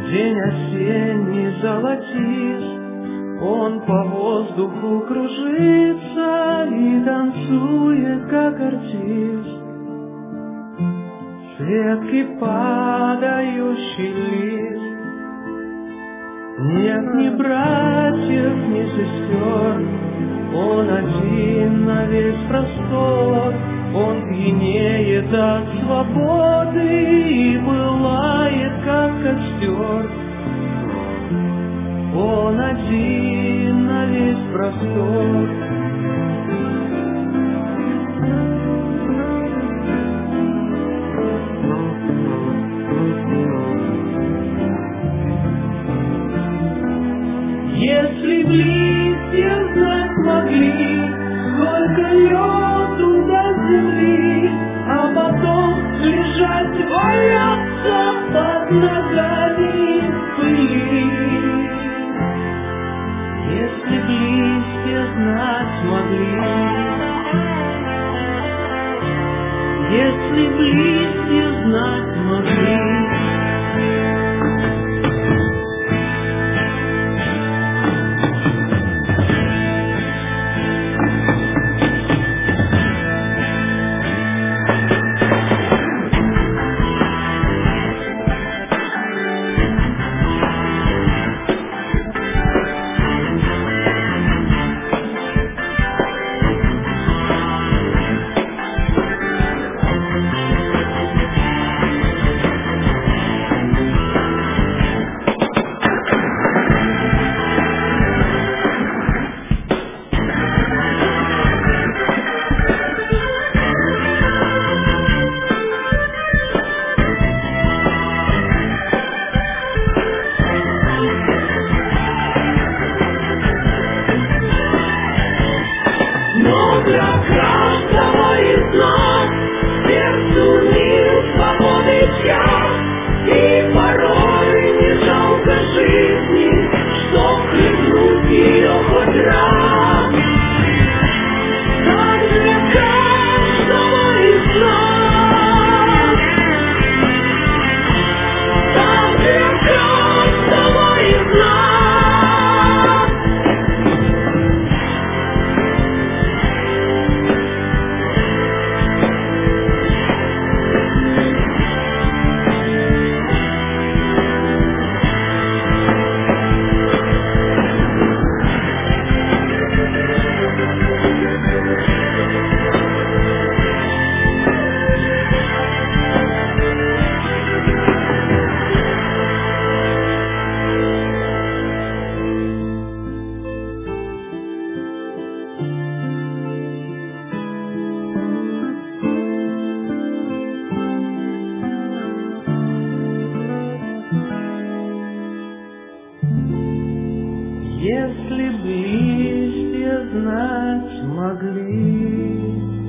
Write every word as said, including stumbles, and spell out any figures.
День осенний золотист, он по воздуху кружится и танцует, как артист. С ветки падающий лист. Нет ни братьев, ни сестер, он один на весь простор. Он пьянеет от свободы и пылает, как костер. Он один на весь простор. Если б листья знать могли, сколько лёду до земли, а потом лежать валяться под ногами в пыли. Если б листья знать могли, если б листья знать могли. Но для каждого из нас сердцу мил свободы час, и порой не жалко жизни, чтоб хлебнуть ее хоть раз. Так для каждого из нас, так для каждого из нас. Если бы листья знать могли.